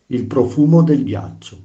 Il profumo del ghiaccio.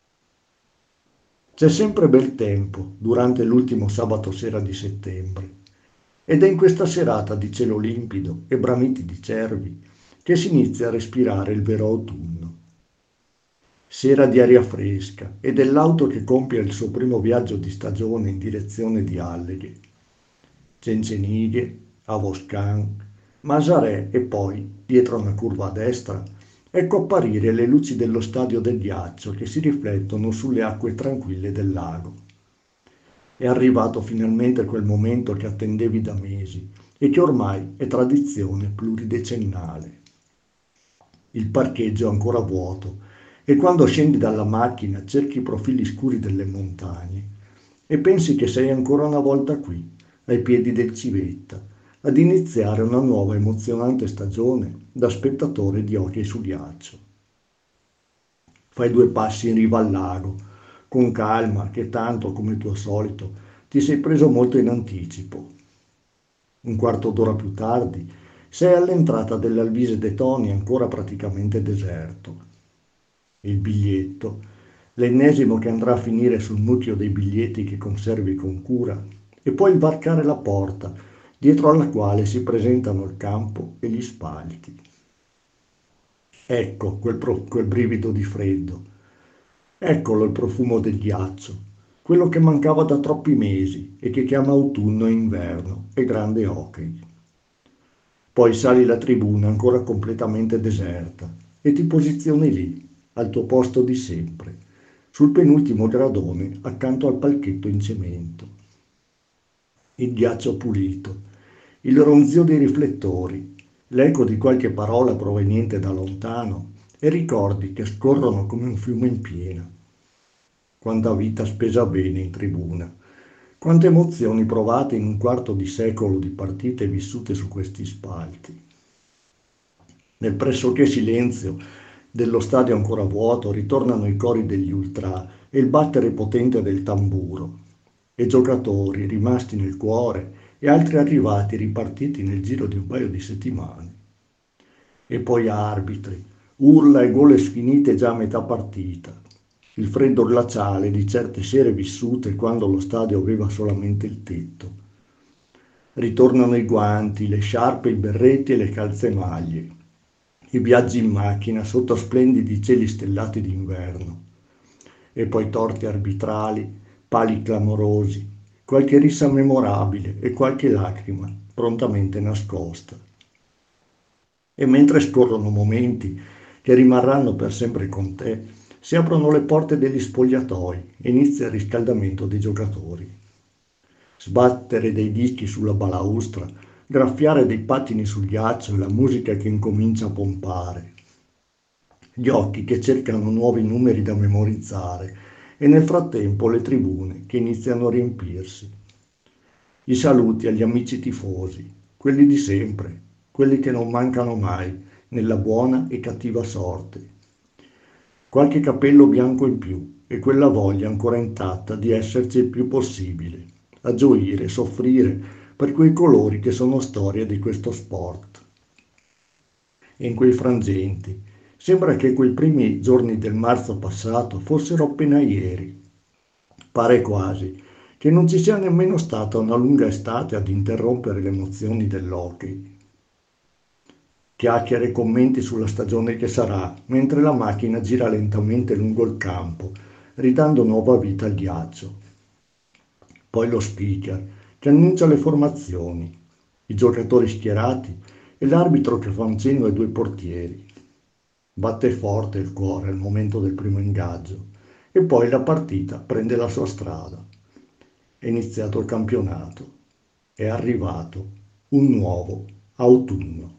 C'è sempre bel tempo durante l'ultimo sabato sera di settembre ed è in questa serata di cielo limpido e bramiti di cervi che si inizia a respirare il vero autunno. Sera di aria fresca e dell'auto che compie il suo primo viaggio di stagione in direzione di Alleghe. Cencenighe, Avoscan, Masarè e poi, dietro una curva a destra, ecco apparire le luci dello stadio del ghiaccio che si riflettono sulle acque tranquille del lago. È arrivato finalmente quel momento che attendevi da mesi e che ormai è tradizione pluridecennale. Il parcheggio è ancora vuoto e quando scendi dalla macchina cerchi i profili scuri delle montagne e pensi che sei ancora una volta qui, ai piedi del Civetta, ad iniziare una nuova emozionante stagione da spettatore di hockey su ghiaccio. Fai due passi in riva al lago, con calma, che tanto, come tuo solito, ti sei preso molto in anticipo. Un quarto d'ora più tardi sei all'entrata dell'Alvise de Toni ancora praticamente deserto. Il biglietto, l'ennesimo che andrà a finire sul mucchio dei biglietti che conservi con cura, e poi varcare la porta, dietro alla quale si presentano il campo e gli spalti. Ecco quel brivido di freddo, eccolo il profumo del ghiaccio, quello che mancava da troppi mesi e che chiama autunno e inverno e grande hockey. Poi sali la tribuna ancora completamente deserta e ti posizioni lì, al tuo posto di sempre, sul penultimo gradone accanto al palchetto in cemento. Il ghiaccio pulito, il ronzio dei riflettori, l'eco di qualche parola proveniente da lontano e ricordi che scorrono come un fiume in piena. Quanta vita spesa bene in tribuna, quante emozioni provate in un quarto di secolo di partite vissute su questi spalti. Nel pressoché silenzio dello stadio ancora vuoto ritornano i cori degli ultra e il battere potente del tamburo, e giocatori rimasti nel cuore e altri arrivati ripartiti nel giro di un paio di settimane. E poi arbitri, urla e gole sfinite già a metà partita, il freddo glaciale di certe sere vissute quando lo stadio aveva solamente il tetto. Ritornano i guanti, le sciarpe, i berretti e le calzemaglie, i viaggi in macchina sotto splendidi cieli stellati d'inverno, e poi torti arbitrali, pali clamorosi, qualche rissa memorabile e qualche lacrima prontamente nascosta. E mentre scorrono momenti che rimarranno per sempre con te, si aprono le porte degli spogliatoi e inizia il riscaldamento dei giocatori. Sbattere dei dischi sulla balaustra, graffiare dei pattini sul ghiaccio e la musica che incomincia a pompare. Gli occhi che cercano nuovi numeri da memorizzare e nel frattempo le tribune che iniziano a riempirsi. I saluti agli amici tifosi, quelli di sempre, quelli che non mancano mai nella buona e cattiva sorte. Qualche capello bianco in più e quella voglia ancora intatta di esserci il più possibile, a gioire e soffrire per quei colori che sono storia di questo sport. E in quei frangenti sembra che quei primi giorni del marzo passato fossero appena ieri. Pare quasi che non ci sia nemmeno stata una lunga estate ad interrompere le emozioni dell'hockey. Chiacchiere e commenti sulla stagione che sarà, mentre la macchina gira lentamente lungo il campo, ridando nuova vita al ghiaccio. Poi lo speaker, che annuncia le formazioni, i giocatori schierati e l'arbitro che fa un cenno ai due portieri. Batte forte il cuore al momento del primo ingaggio e poi la partita prende la sua strada. È iniziato il campionato. È arrivato un nuovo autunno.